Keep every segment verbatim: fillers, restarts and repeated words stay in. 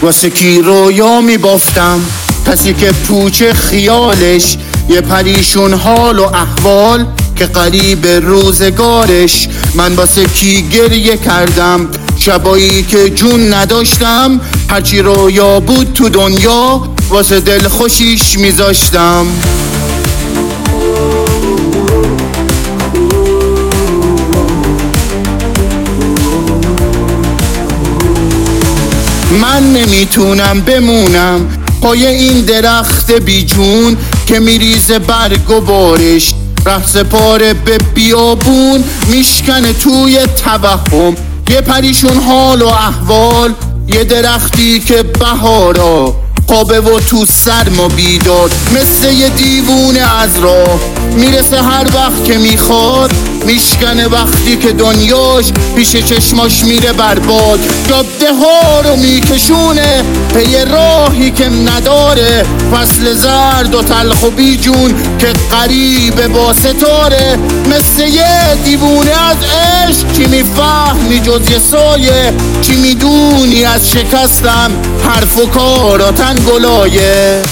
واسه کی رویا میبافتم؟ کسی که پوچ خیالش یه پریشون حال و احوال که قریب روزگارش. من واسه کی گریه کردم شبایی که جون نداشتم؟ هرچی رویا بود تو دنیا واسه دل خوشیش میذاشتم. من نمیتونم بمونم پای این درخت بیجون که میریزه برگ و بارش ره سپاره به بیابون میشکنه توی توهم. یه پریشون حال و احوال، یه درختی که بهارا خوابه و تو سرما بیدار، مثل یه دیوونه از راه میرسه هر وقت که میخواد، میشکنه وقتی که دنیاش پیش چشماش میره برباد. جاده ها رو میکشونه پی راهی که نداره، فصل زرد و تلخ و بیجون که قریب با ستاره، مثل یه دیوونه از عشق. چی میفهمی جز یه سایه؟ چی میدونی از شکستم حرف و کاراتن گلایه؟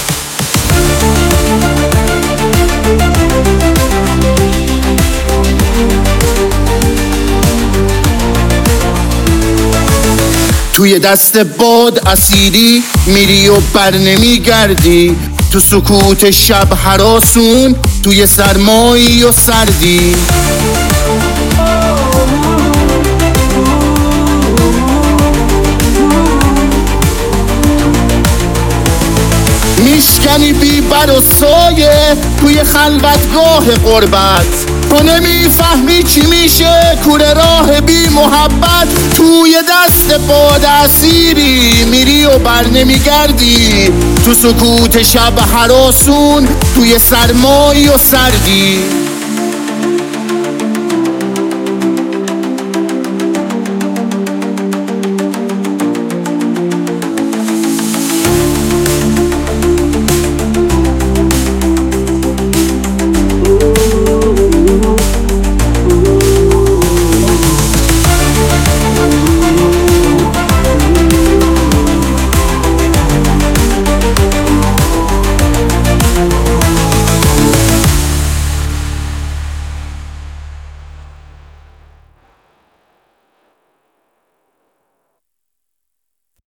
توی دست باد اسیری میری و بر نمیگردی، تو سکوت شب هراسون، توی سرمایی و سردی. میشکنی بی بر و سایه توی خلوتگاه قربت، تو نمیفهمی چی میشه کوره راه بی محبت. توی دست باد اسیری میری و بر نمیگردی، تو سکوت شب هراسون، توی سرمایی و سردی.